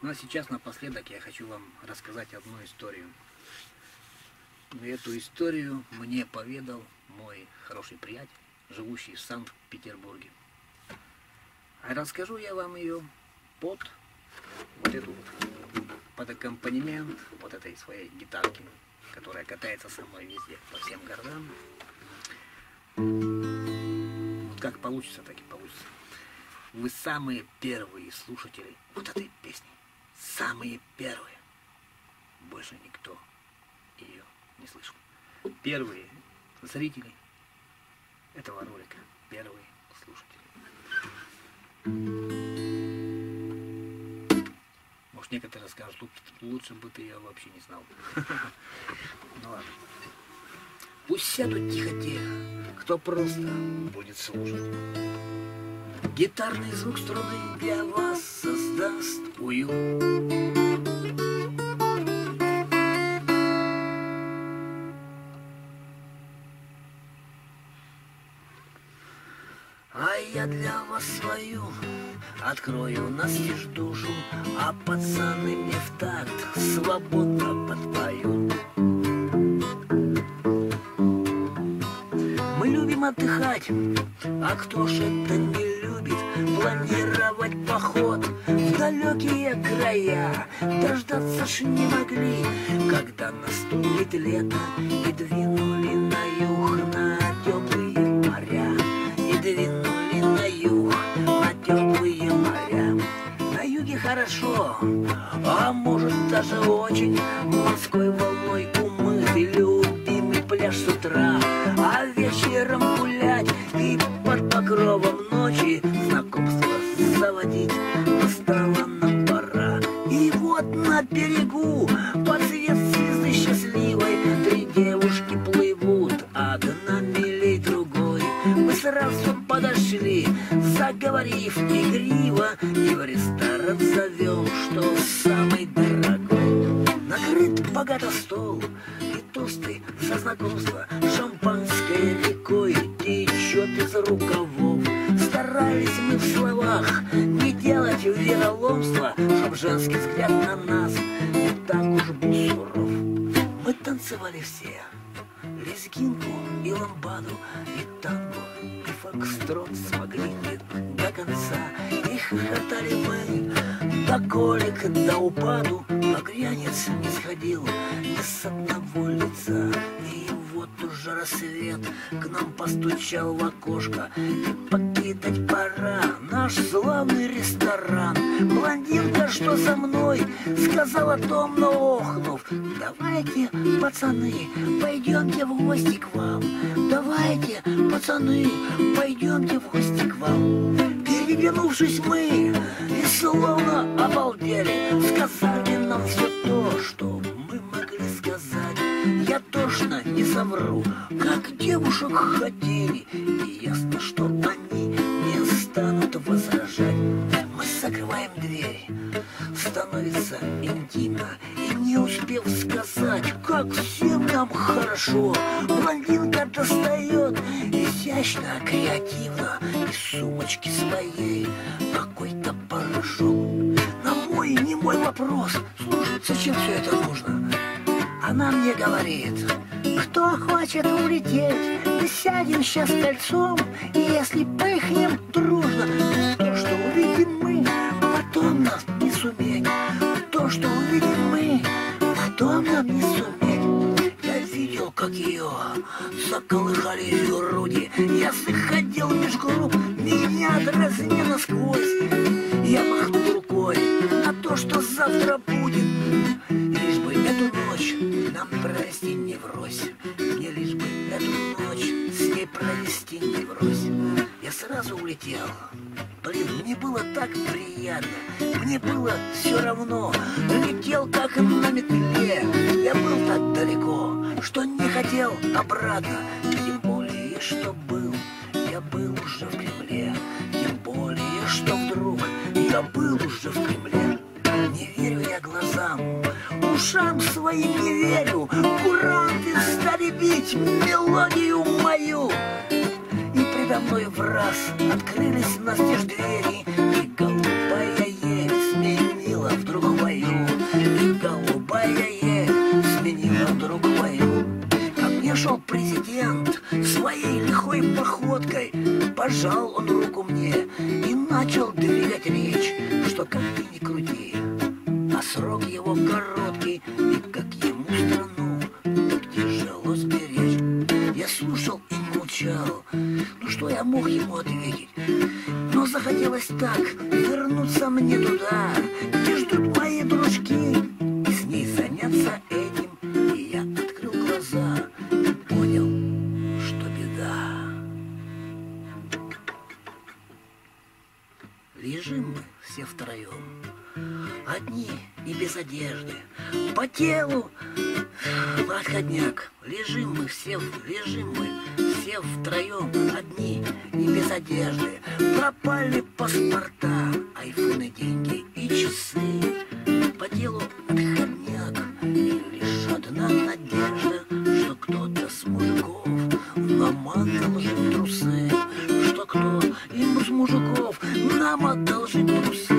Ну а сейчас напоследок я хочу вам рассказать одну историю. И эту историю мне поведал мой хороший приятель, живущий в Санкт-Петербурге. А расскажу я вам ее под вот эту вот, под аккомпанемент вот этой своей гитарки, которая катается со мной везде, по всем городам. Вот как получится, так и получится. Вы самые первые слушатели вот этой песни. Самые первые. Больше никто ее не слышал. Первые зрители этого ролика. Первые слушатели. Может, некоторые скажут, лучше бы ты ее вообще не знал. Ну ладно. Пусть сядут тихо-тихо, кто просто будет слушать. Гитарный звук струны для вас создаст уют. А я для вас свою открою настежь душу, а пацаны мне в такт свободно подпоют. Мы любим отдыхать, а кто ж это не любит планировать поход в далекие края. Дождаться ж не могли, когда наступит лето, и двинули на юг на теплые моря. И двинули на юг на теплые моря. На юге хорошо, а может даже очень, морской волной умытый любимый пляж с утра. А вечером гулять и под покровом ночи знакомство заводить настала нам пора. И вот на берегу под свет звезды счастливой три девушки плывут, одна милей другой. Мы сразу подошли, заговорив игриво, и в ресторан зовем, что самый дорогой. Накрыт богато стол, и тосты за знакомство, шампанское рекой течет из рукавов. Старались мы в словах не делать вероломства, чтоб женский взгляд на нас не так уж был суров. Мы танцевали все лезгинку и ламбаду, и танго, и фокстрот смогли не до конца. И хохотали мы до колик, до упаду, а глянец не сходил ни с одного лица. И вот уже рассвет к нам постучал в окошко, и покидать пора наш славный ресторан. Блондинка, что за мной, сказала томно охнув: давайте, пацаны, пойдемте в гости к вам. Давайте, пацаны, пойдемте в гости к вам. Переглянувшись мы и словно обалдели, сказали нам все то, что мы могли сказать. Я точно не совру, как девушек хотели, и ясно, что они не станут возражать. Мы закрываем дверь, становится интимно, и не успев сказать, как всем нам хорошо, блондинка достает изящно, креативно из сумочки своей какой-то порошок. На мой немой вопрос: слушай, зачем все это нужно? Она мне говорит: кто хочет улететь, мы сядем сейчас кольцом, и если пыхнем дружно, то, что увидим мы, потом нас не суметь. То, что увидим мы, потом нам не суметь. Я видел, как ее заколыхали груди, я заходил меж групп, меня дразня насквозь. Я махнул рукой на то, что завтра будет, лишь бы эту ночь нам провести не врозь. Мне лишь бы эту ночь с ней провести не врозь. Я сразу улетел. Блин, мне было так приятно, мне было все равно. Летел как на метле, я был так далеко, что не хотел обратно. Тем более, что я был уже в Кремле. Тем более, что вдруг я был уже в Кремле. Не верю я глазам, ушам своим не верю. Куранты стали бить мелодию мою, и предо мной в раз открылись настежь двери, и голубая ель сменила вдруг Пожал он руку мне и начал двигать речь, что как ты ни крути, а срок его короткий, и как ему страну так тяжело сберечь. Я слушал и молчал, ну что я мог ему ответить? Но захотелось так вернуться мне туда, где ждут мои дружки, и с ней заняться этим. И я открыл глаза и понял, что беда. Лежим мы все втроем, одни и без одежды, по телу отходняк. Лежим мы все втроем, одни и без одежды. Пропали паспорта, айфоны, деньги и часы. По делу отходняк, и лишь одна надежда, что кто-то с мужиков нам одолжит трусы, что кто из мужиков нам одолжит трусы.